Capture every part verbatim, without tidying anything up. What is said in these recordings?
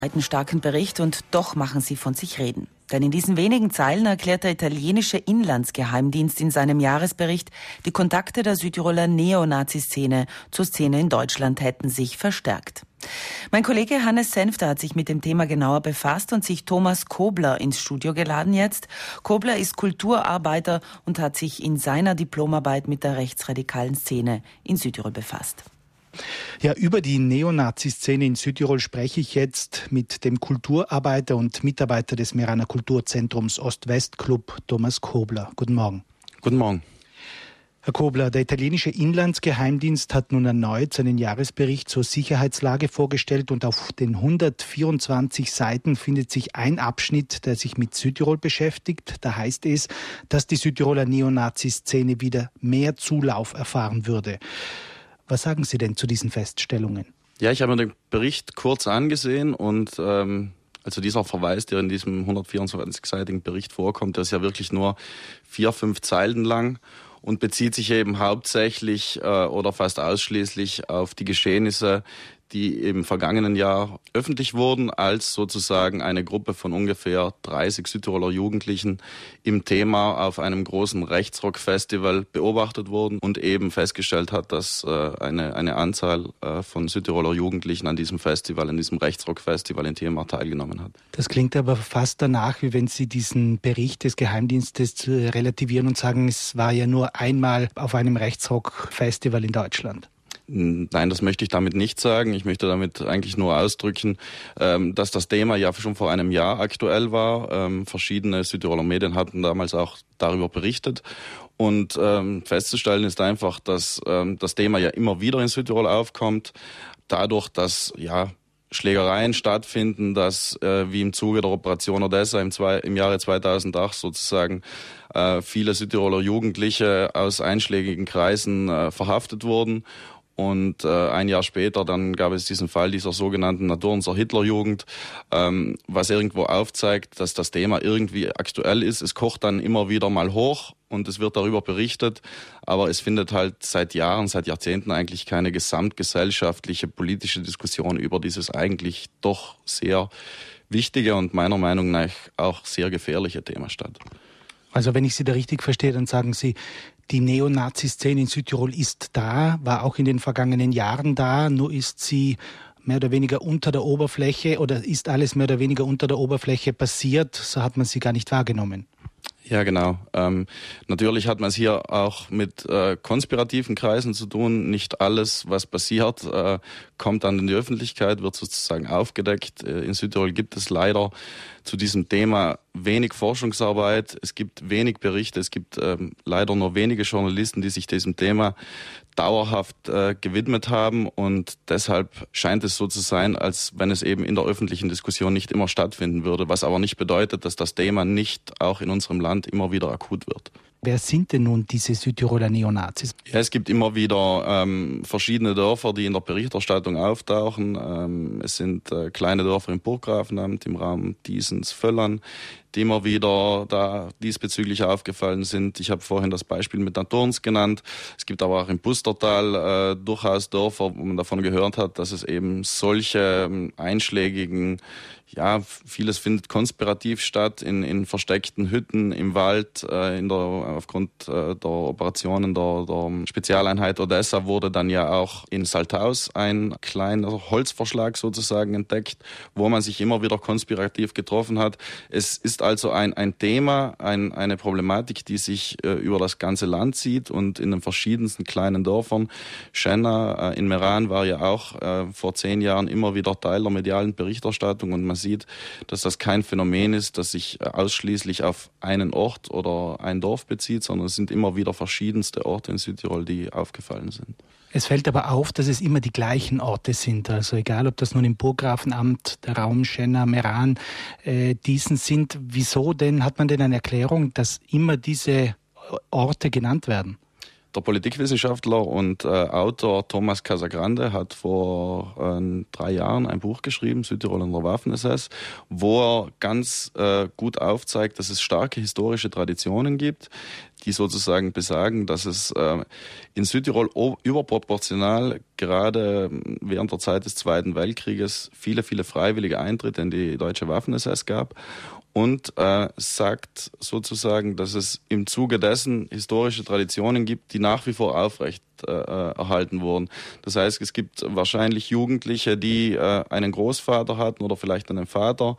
Einen starken Bericht und doch machen sie von sich reden. Denn in diesen wenigen Zeilen erklärt der italienische Inlandsgeheimdienst in seinem Jahresbericht, die Kontakte der Südtiroler Neonazi-Szene zur Szene in Deutschland hätten sich verstärkt. Mein Kollege Hannes Senfter hat sich mit dem Thema genauer befasst und sich Thomas Kobler ins Studio geladen jetzt. Kobler ist Kulturarbeiter und hat sich in seiner Diplomarbeit mit der rechtsradikalen Szene in Südtirol befasst. Ja, über die Neonazi-Szene in Südtirol spreche ich jetzt mit dem Kulturarbeiter und Mitarbeiter des Meraner Kulturzentrums Ost-West-Club, Thomas Kobler. Guten Morgen. Guten Morgen. Herr Kobler, der italienische Inlandsgeheimdienst hat nun erneut seinen Jahresbericht zur Sicherheitslage vorgestellt und auf den hundertvierundzwanzig Seiten findet sich ein Abschnitt, der sich mit Südtirol beschäftigt. Da heißt es, dass die Südtiroler Neonazi-Szene wieder mehr Zulauf erfahren würde. Was sagen Sie denn zu diesen Feststellungen? Ja, ich habe mir den Bericht kurz angesehen und ähm, also dieser Verweis, der in diesem hundertvierundzwanzig-seitigen Bericht vorkommt, der ist ja wirklich nur vier, fünf Zeilen lang und bezieht sich eben hauptsächlich äh, oder fast ausschließlich auf die Geschehnisse, die im vergangenen Jahr öffentlich wurden, als sozusagen eine Gruppe von ungefähr dreißig Südtiroler Jugendlichen im Thema auf einem großen Rechtsrock-Festival beobachtet wurden und eben festgestellt hat, dass äh, eine, eine Anzahl äh, von Südtiroler Jugendlichen an diesem Festival, in diesem Rechtsrock-Festival in Thema teilgenommen hat. Das klingt aber fast danach, wie wenn Sie diesen Bericht des Geheimdienstes relativieren und sagen, es war ja nur einmal auf einem Rechtsrock-Festival in Deutschland. Nein, das möchte ich damit nicht sagen. Ich möchte damit eigentlich nur ausdrücken, dass das Thema ja schon vor einem Jahr aktuell war. Verschiedene Südtiroler Medien hatten damals auch darüber berichtet. Und festzustellen ist einfach, dass das Thema ja immer wieder in Südtirol aufkommt. Dadurch, dass ja Schlägereien stattfinden, dass wie im Zuge der Operation Odessa im, zwei, im Jahre zweitausendacht sozusagen viele Südtiroler Jugendliche aus einschlägigen Kreisen verhaftet wurden. Und äh, ein Jahr später, dann gab es diesen Fall dieser sogenannten Naturnser Hitlerjugend, ähm, was irgendwo aufzeigt, dass das Thema irgendwie aktuell ist. Es kocht dann immer wieder mal hoch und es wird darüber berichtet, aber es findet halt seit Jahren, seit Jahrzehnten eigentlich keine gesamtgesellschaftliche politische Diskussion über dieses eigentlich doch sehr wichtige und meiner Meinung nach auch sehr gefährliche Thema statt. Also wenn ich Sie da richtig verstehe, dann sagen Sie, die Neonazi-Szene in Südtirol ist da, war auch in den vergangenen Jahren da, nur ist sie mehr oder weniger unter der Oberfläche oder ist alles mehr oder weniger unter der Oberfläche passiert, so hat man sie gar nicht wahrgenommen. Ja, genau. Ähm, natürlich hat man es hier auch mit äh, konspirativen Kreisen zu tun. Nicht alles, was passiert, äh, kommt dann in die Öffentlichkeit, wird sozusagen aufgedeckt. Äh, in Südtirol gibt es leider zu diesem Thema wenig Forschungsarbeit. Es gibt wenig Berichte. Es gibt ähm, leider nur wenige Journalisten, die sich diesem Thema dauerhaft äh, gewidmet haben. Und deshalb scheint es so zu sein, als wenn es eben in der öffentlichen Diskussion nicht immer stattfinden würde. Was aber nicht bedeutet, dass das Thema nicht auch in unserem Land immer wieder akut wird. Wer sind denn nun diese Südtiroler Neonazis? Ja, es gibt immer wieder ähm, verschiedene Dörfer, die in der Berichterstattung auftauchen. Ähm, es sind äh, kleine Dörfer im Burggrafenamt, im Raum Diesens, Völlern, die immer wieder da diesbezüglich aufgefallen sind. Ich habe vorhin das Beispiel mit Naturns genannt. Es gibt aber auch im Pustertal äh, durchaus Dörfer, wo man davon gehört hat, dass es eben solche ähm, einschlägigen, ja, vieles findet konspirativ statt, in, in versteckten Hütten im Wald, äh, in der, aufgrund äh, der Operationen der, der Spezialeinheit Odessa wurde dann ja auch in Salthaus ein kleiner Holzverschlag sozusagen entdeckt, wo man sich immer wieder konspirativ getroffen hat. Es ist also ein, ein Thema, ein, eine Problematik, die sich äh, über das ganze Land zieht und in den verschiedensten kleinen Dörfern. Schenna äh, in Meran war ja auch äh, vor zehn Jahren immer wieder Teil der medialen Berichterstattung und man sieht, dass das kein Phänomen ist, das sich ausschließlich auf einen Ort oder ein Dorf bezieht, sondern es sind immer wieder verschiedenste Orte in Südtirol, die aufgefallen sind. Es fällt aber auf, dass es immer die gleichen Orte sind. Also egal, ob das nun im Burggrafenamt, der Raum Schenna, Meran, äh, diesen sind. Wieso denn, hat man denn eine Erklärung, dass immer diese Orte genannt werden? Der Politikwissenschaftler und äh, Autor Thomas Casagrande hat vor äh, drei Jahren ein Buch geschrieben, Südtirol und der Waffen-S S, wo er ganz äh, gut aufzeigt, dass es starke historische Traditionen gibt, die sozusagen besagen, dass es äh, in Südtirol überproportional gerade während der Zeit des Zweiten Weltkrieges viele, viele freiwillige Eintritte in die deutsche Waffen-S S gab. Und äh, sagt sozusagen, dass es im Zuge dessen historische Traditionen gibt, die nach wie vor aufrecht äh, erhalten wurden. Das heißt, es gibt wahrscheinlich Jugendliche, die äh, einen Großvater hatten oder vielleicht einen Vater,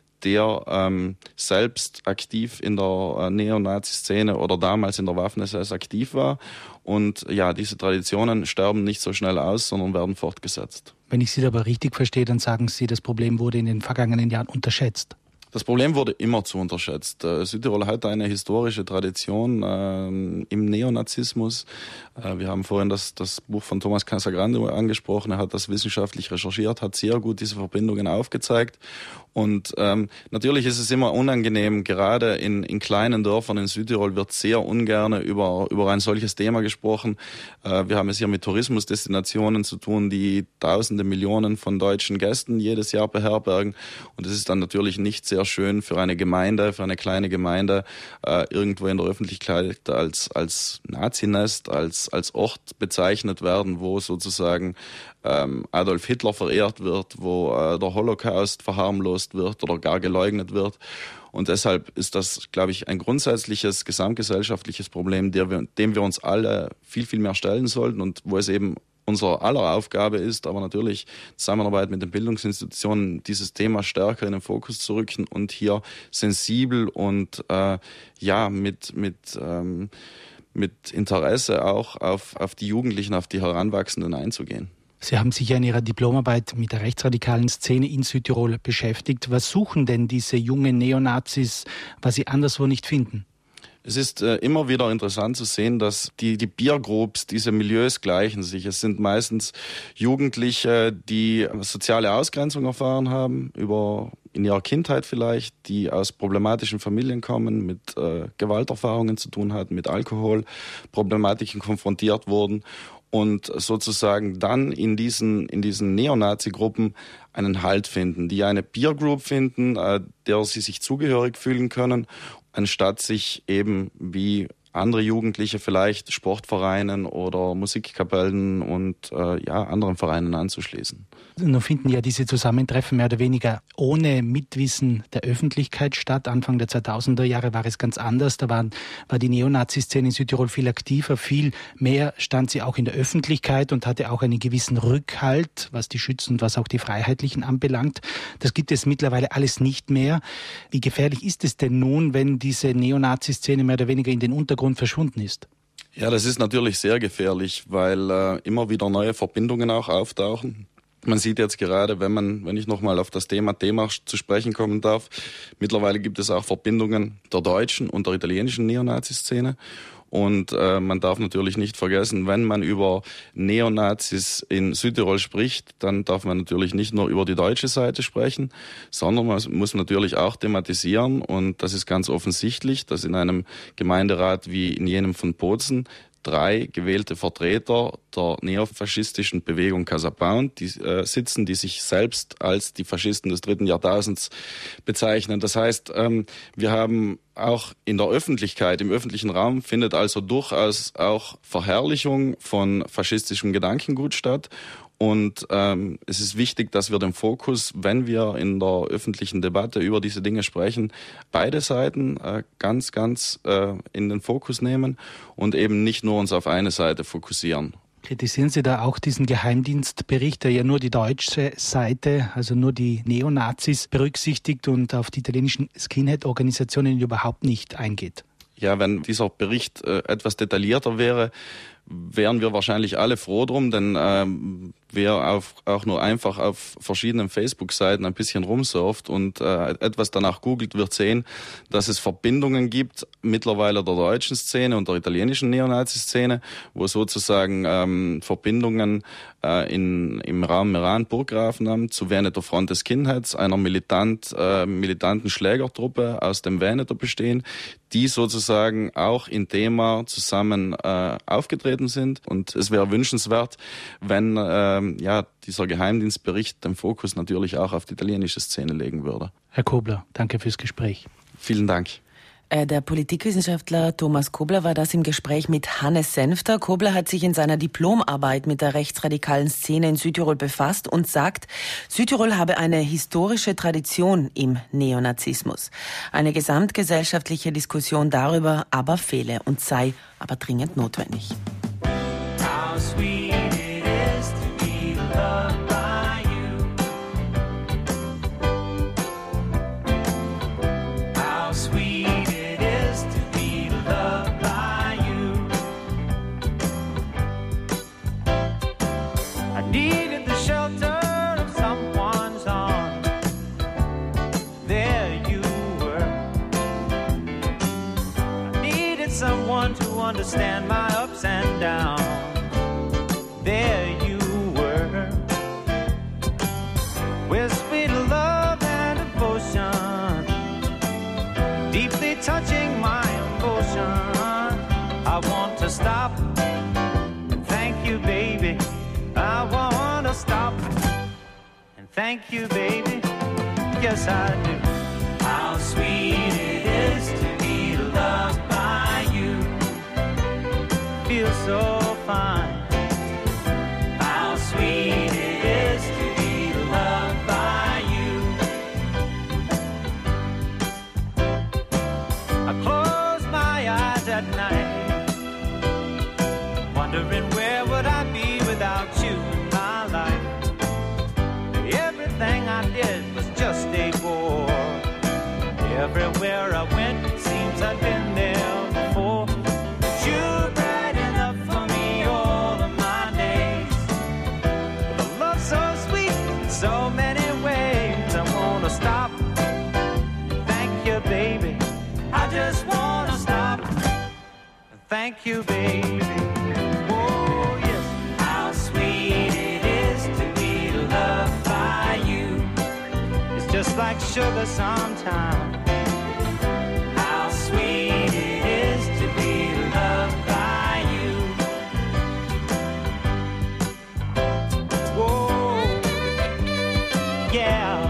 der ähm, selbst aktiv in der äh, Neonazi-Szene oder damals in der Waffen-S S aktiv war. Und ja, diese Traditionen sterben nicht so schnell aus, sondern werden fortgesetzt. Wenn ich Sie aber richtig verstehe, dann sagen Sie, das Problem wurde in den vergangenen Jahren unterschätzt. Das Problem wurde immer zu unterschätzt. Südtirol hat eine historische Tradition äh, im Neonazismus. Äh, wir haben vorhin das, das Buch von Thomas Casagrande angesprochen. Er hat das wissenschaftlich recherchiert, hat sehr gut diese Verbindungen aufgezeigt. Und ähm, natürlich ist es immer unangenehm, gerade in, in kleinen Dörfern in Südtirol wird sehr ungern über, über ein solches Thema gesprochen. Äh, wir haben es hier mit Tourismusdestinationen zu tun, die Tausende, Millionen von deutschen Gästen jedes Jahr beherbergen. Und es ist dann natürlich nicht sehr schön für eine Gemeinde, für eine kleine Gemeinde, äh, irgendwo in der Öffentlichkeit als, als Nazinest, als, als Ort bezeichnet werden, wo sozusagen ähm, Adolf Hitler verehrt wird, wo äh, der Holocaust verharmlost wird oder gar geleugnet wird. Und deshalb ist das, glaube ich, ein grundsätzliches gesamtgesellschaftliches Problem, der wir, dem wir uns alle viel, viel mehr stellen sollten und wo es eben unser aller Aufgabe ist, aber natürlich Zusammenarbeit mit den Bildungsinstitutionen, dieses Thema stärker in den Fokus zu rücken und hier sensibel und äh, ja mit mit ähm, mit Interesse auch auf auf die Jugendlichen, auf die Heranwachsenden einzugehen. Sie haben sich ja in Ihrer Diplomarbeit mit der rechtsradikalen Szene in Südtirol beschäftigt. Was suchen denn diese jungen Neonazis, was sie anderswo nicht finden? Es ist äh, immer wieder interessant zu sehen, dass die, die Peer-Groups, diese Milieus gleichen sich. Es sind meistens Jugendliche, die soziale Ausgrenzung erfahren haben, über in ihrer Kindheit vielleicht, die aus problematischen Familien kommen, mit äh, Gewalterfahrungen zu tun hatten, mit Alkoholproblematiken konfrontiert wurden und sozusagen dann in diesen, in diesen Neonazi-Gruppen einen Halt finden, die eine Peer-Group finden, äh, der sie sich zugehörig fühlen können, anstatt sich eben wie andere Jugendliche vielleicht Sportvereinen oder Musikkapellen und äh, ja, anderen Vereinen anzuschließen. Nun finden ja diese Zusammentreffen mehr oder weniger ohne Mitwissen der Öffentlichkeit statt. Anfang der zweitausender Jahre war es ganz anders. Da waren, war die Neonazi-Szene in Südtirol viel aktiver, viel mehr stand sie auch in der Öffentlichkeit und hatte auch einen gewissen Rückhalt, was die Schützen und was auch die Freiheitlichen anbelangt. Das gibt es mittlerweile alles nicht mehr. Wie gefährlich ist es denn nun, wenn diese Neonazi-Szene mehr oder weniger in den Untergrund verschwunden ist? Ja, das ist natürlich sehr gefährlich, weil äh, immer wieder neue Verbindungen auch auftauchen. Man sieht jetzt gerade, wenn man, wenn ich nochmal auf das Thema D-Marsch zu sprechen kommen darf, mittlerweile gibt es auch Verbindungen der deutschen und der italienischen Neonazi-Szene. Und äh, man darf natürlich nicht vergessen, wenn man über Neonazis in Südtirol spricht, dann darf man natürlich nicht nur über die deutsche Seite sprechen, sondern man muss natürlich auch thematisieren. Und das ist ganz offensichtlich, dass in einem Gemeinderat wie in jenem von Bozen drei gewählte Vertreter der neofaschistischen Bewegung Casa Pound, die äh, sitzen, die sich selbst als die Faschisten des dritten Jahrtausends bezeichnen. Das heißt, ähm, wir haben auch in der Öffentlichkeit, im öffentlichen Raum findet also durchaus auch Verherrlichung von faschistischem Gedankengut statt. Und ähm, es ist wichtig, dass wir den Fokus, wenn wir in der öffentlichen Debatte über diese Dinge sprechen, beide Seiten äh, ganz, ganz äh, in den Fokus nehmen und eben nicht nur uns auf eine Seite fokussieren. Kritisieren Sie da auch diesen Geheimdienstbericht, der ja nur die deutsche Seite, also nur die Neonazis berücksichtigt und auf die italienischen Skinhead-Organisationen überhaupt nicht eingeht? Ja, wenn dieser Bericht äh, etwas detaillierter wäre, wären wir wahrscheinlich alle froh drum, denn ähm, wer auf, auch nur einfach auf verschiedenen Facebook-Seiten ein bisschen rumsurft und äh, etwas danach googelt, wird sehen, dass es Verbindungen gibt, mittlerweile der deutschen Szene und der italienischen Neonazi-Szene, wo sozusagen ähm, Verbindungen äh, in, im Raum Meran-Burggrafen haben zu Veneto Fronte Skinheads, einer militant, äh, militanten Schlägertruppe aus dem Veneto bestehen, die sozusagen auch in Thema zusammen äh, aufgetreten sind. Und es wäre wünschenswert, wenn ähm, ja, dieser Geheimdienstbericht den Fokus natürlich auch auf die italienische Szene legen würde. Herr Kobler, danke fürs Gespräch. Vielen Dank. Der Politikwissenschaftler Thomas Kobler war das im Gespräch mit Hannes Senfter. Kobler hat sich in seiner Diplomarbeit mit der rechtsradikalen Szene in Südtirol befasst und sagt, Südtirol habe eine historische Tradition im Neonazismus. Eine gesamtgesellschaftliche Diskussion darüber aber fehle und sei aber dringend notwendig. How sweet it is to be loved by you. How sweet it is to be loved by you. I needed the shelter of someone's arms. There you were. I needed someone to understand my ups and downs. There you were, with sweet love and devotion, deeply touching my emotion. I want to stop and thank you, baby. I want to stop and thank you, baby. Yes, I do. How sweet it is to be loved by you. Feels so fine. How sweet it is to be loved by you. I close my eyes at night, wondering where would I be without you in my life. Everything I did was just a bore. Everywhere I went, it seems I've been there before. But you brighten up for me all of my days. With a love so sweet in so many ways. I wanna stop, thank you, baby. I just wanna stop, thank you, baby. Oh yes, how sweet it is to be loved by you. It's just like sugar sometimes. How sweet it is to be loved by you. Whoa, yeah.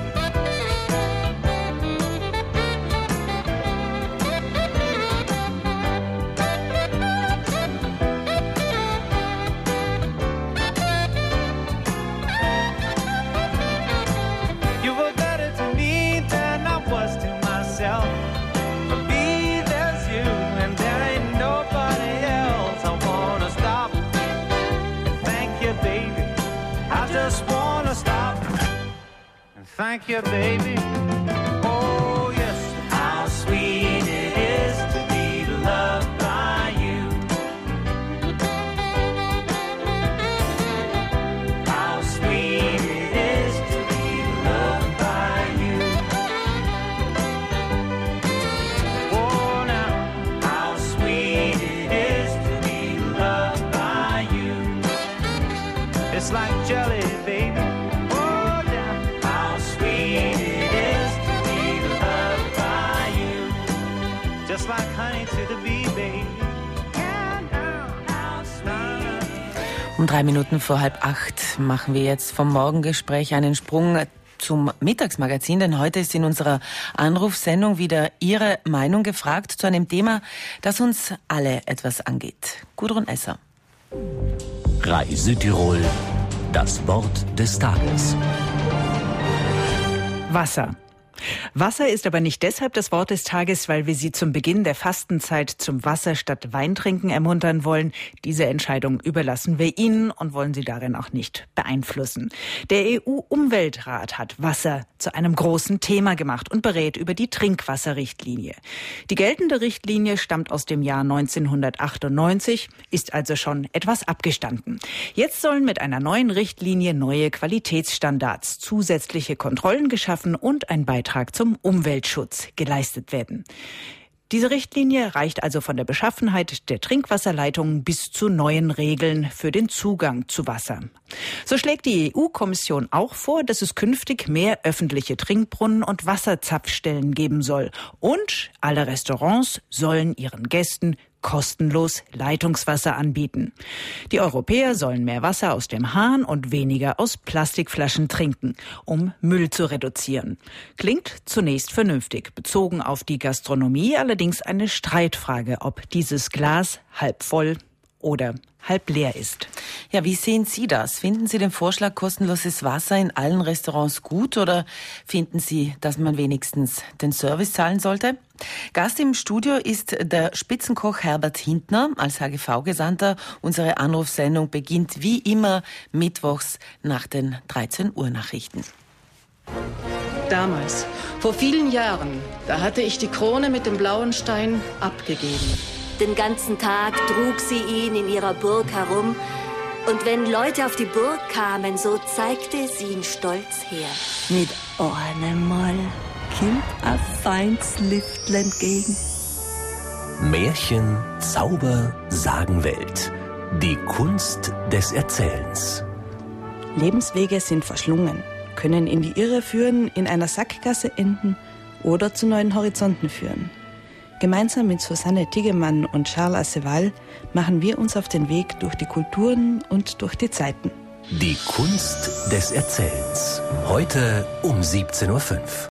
You were better to me than I was to myself. For me, there's you, and there ain't nobody else. I wanna stop and thank you, baby. I just wanna stop and thank you, baby. Oh yes, how sweet it is to be loved by you. How sweet it is to be loved by you. Oh now, how sweet it is to be loved by you. It's like jelly, baby. Oh yeah, how sweet it is to be loved by you. Just like honey to the bee, baby. Yeah, how sweet. Um drei Minuten vor halb acht machen wir jetzt vom Morgengespräch einen Sprung zum Mittagsmagazin, denn heute ist in unserer Anrufsendung wieder Ihre Meinung gefragt zu einem Thema, das uns alle etwas angeht. Gudrun Esser. Reise Tirol, das Wort des Tages. Wasser. Wasser ist aber nicht deshalb das Wort des Tages, weil wir Sie zum Beginn der Fastenzeit zum Wasser statt Weintrinken ermuntern wollen. Diese Entscheidung überlassen wir Ihnen und wollen Sie darin auch nicht beeinflussen. Der E U-Umweltrat hat Wasser zu einem großen Thema gemacht und berät über die Trinkwasserrichtlinie. Die geltende Richtlinie stammt aus dem Jahr neunzehnhundertachtundneunzig, ist also schon etwas abgestanden. Jetzt sollen mit einer neuen Richtlinie neue Qualitätsstandards, zusätzliche Kontrollen geschaffen und ein Beitrag zum Umweltschutz geleistet werden. Diese Richtlinie reicht also von der Beschaffenheit der Trinkwasserleitungen bis zu neuen Regeln für den Zugang zu Wasser. So schlägt die E U-Kommission auch vor, dass es künftig mehr öffentliche Trinkbrunnen und Wasserzapfstellen geben soll. Und alle Restaurants sollen ihren Gästen kostenlos Leitungswasser anbieten. Die Europäer sollen mehr Wasser aus dem Hahn und weniger aus Plastikflaschen trinken, um Müll zu reduzieren. Klingt zunächst vernünftig, bezogen auf die Gastronomie allerdings eine Streitfrage, ob dieses Glas halb voll oder halb leer ist. Ja, wie sehen Sie das? Finden Sie den Vorschlag kostenloses Wasser in allen Restaurants gut oder finden Sie, dass man wenigstens den Service zahlen sollte? Gast im Studio ist der Spitzenkoch Herbert Hintner als H G V-Gesandter. Unsere Anrufsendung beginnt wie immer mittwochs nach den dreizehn Uhr Nachrichten. Damals, vor vielen Jahren, da hatte ich die Krone mit dem blauen Stein abgegeben. Den ganzen Tag trug sie ihn in ihrer Burg herum. Und wenn Leute auf die Burg kamen, so zeigte sie ihn stolz her. Mit einem Mal kommt ein feines Lüftl entgegen. Märchen, Zauber, Sagenwelt. Die Kunst des Erzählens. Lebenswege sind verschlungen, können in die Irre führen, in einer Sackgasse enden oder zu neuen Horizonten führen. Gemeinsam mit Susanne Tiggemann und Charles Asseval machen wir uns auf den Weg durch die Kulturen und durch die Zeiten. Die Kunst des Erzählens. Heute um siebzehn Uhr fünf.